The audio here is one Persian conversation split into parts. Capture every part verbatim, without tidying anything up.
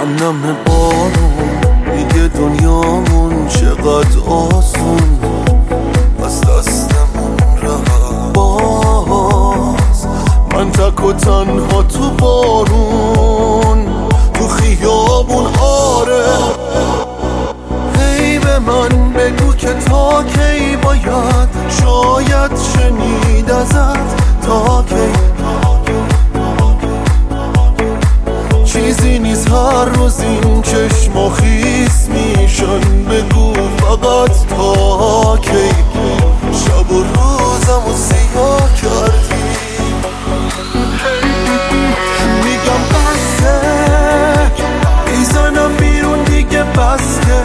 نم بارون میگه دنیامون چقدر آسون از دستمون رفت. باز من تک و تنها تو بارون تو خیابون. آره هی به من بگو که تا کی باید شاید شنید ازت تا کی. چیزی نیست هر روز این چشم و خیس میشن بگو فقط تا کی. شب و روزم و سیاه کردی میگم بسته میزنم بیرون دیگه بسته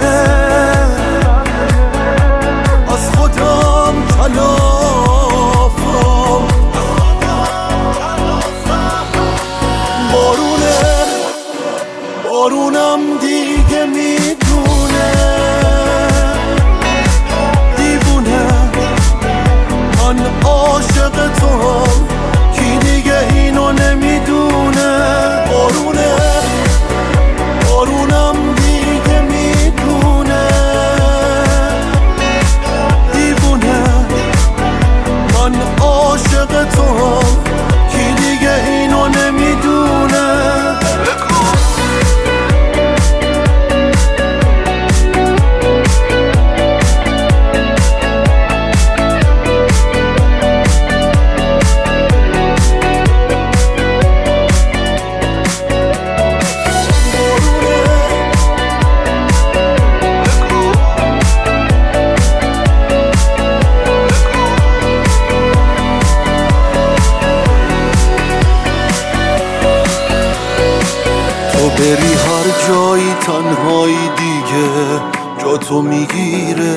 از خودم تلافم. بارونه بارونم دیگه میدونه دیوونه من عاشق تو هم کی دیگه اینو نمیدونه. بارونه بارونم دیگه میدونه دیوونه من عاشق تو هم کی دیگه اینو نمیدونه. بری هر جایی تنهایی دیگه جا تو میگیره.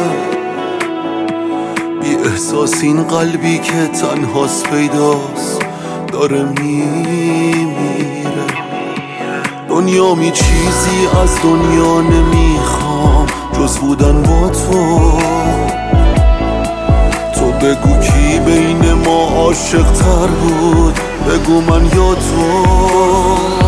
بی احساس این قلبی که تنهاست پیداست داره میمیره. دنیا می چیزی از دنیا نمیخوام جز بودن با تو. تو بگو کی بین ما عاشق تر بود بگو من یا تو.